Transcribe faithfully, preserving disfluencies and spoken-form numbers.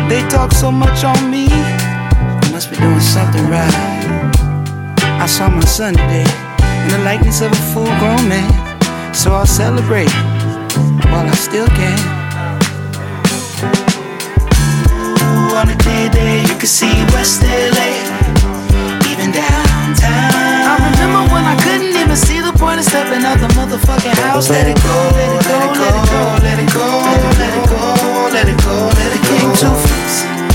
They talk so much on me, I must be doing something right. I saw my son today in the likeness of a full-grown man, so I'll celebrate while I still can. Ooh, on a clear day you can see West L A, even downtown. I remember when I couldn't even see the point of stepping out the motherfucking house. Let it go, let it go, let it go, let it go.